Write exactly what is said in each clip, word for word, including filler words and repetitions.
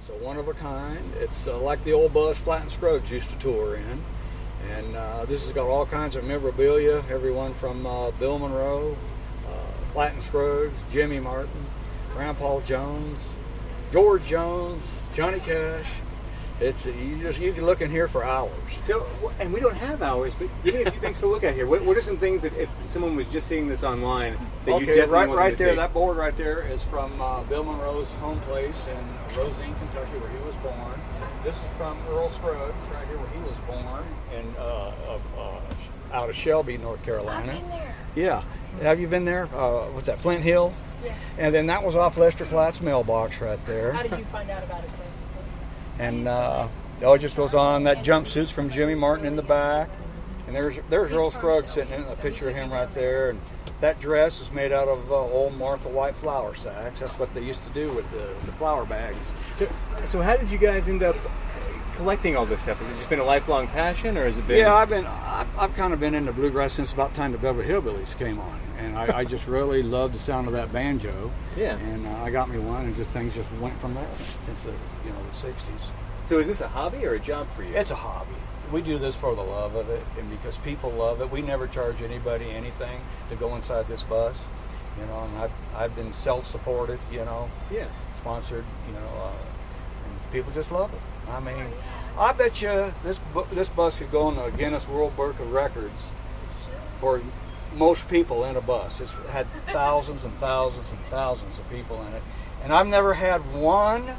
It's a one of a kind. It's uh, like the old bus Flatt and Scruggs used to tour in. And uh, this has got all kinds of memorabilia, everyone from uh, Bill Monroe, uh, Flatt and Scruggs, Jimmy Martin, Grandpa Jones, George Jones, Johnny Cash. It's you just you can look in here for hours. So, and we don't have hours, but give me a few things to look at here. What, what are some things that if someone was just seeing this online that you Okay, definitely right, want right to there, see? that board right there is from uh, Bill Monroe's home place in Rosine, Kentucky, where he was born. This is from Earl Scruggs, right here, where he was born, in uh, uh, uh, out of Shelby, North Carolina. I've been there. Yeah, have you been there? Uh, what's that? Flint Hill. Yeah. And then that was off Lester Flatt's mailbox right there. How did you find out about his place? And uh, oh, it just goes on. That jumpsuit's from Jimmy Martin in the back. And there's there's Earl Scruggs sitting in a picture of him right there. And that dress is made out of uh, old Martha White flour sacks. That's what they used to do with the, the flour bags. So, so how did you guys end up collecting all this stuff? Has it just been a lifelong passion, or has it been? Yeah, I've been I've, I've kind of been into bluegrass since about the time the Beverly Hillbillies came on, and I, I just really loved the sound of that banjo. Yeah. And uh, I got me one, and just things just went from there since the you know the sixties. So is this a hobby or a job for you? It's a hobby. We do this for the love of it, and because people love it. We never charge anybody anything to go inside this bus, you know. And I've I've been self-supported, you know, Yeah. sponsored, you know, uh, and people just love it. I mean, I bet you this bu- this bus could go on the Guinness World Book of Records for most people in a bus. It's had thousands and thousands and thousands of people in it, and I've never had one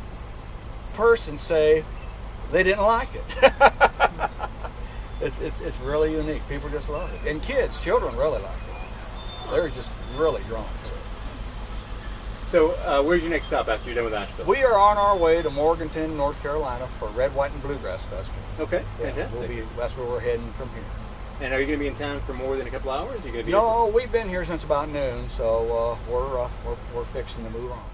person say they didn't like it. it's, it's it's really unique. People just love it, and kids, children really like it. They're just really drawn to it. So uh, where's your next stop after you're done with Asheville? We are on our way to Morganton, North Carolina for Red, White, and Bluegrass Festival. Okay, Yeah, fantastic. we'll be, that's where we're heading from here. And are you going to be in town for more than a couple hours? Are you going to be? No, we've been here since about noon, so uh, we're, uh, we're we're fixing to move on.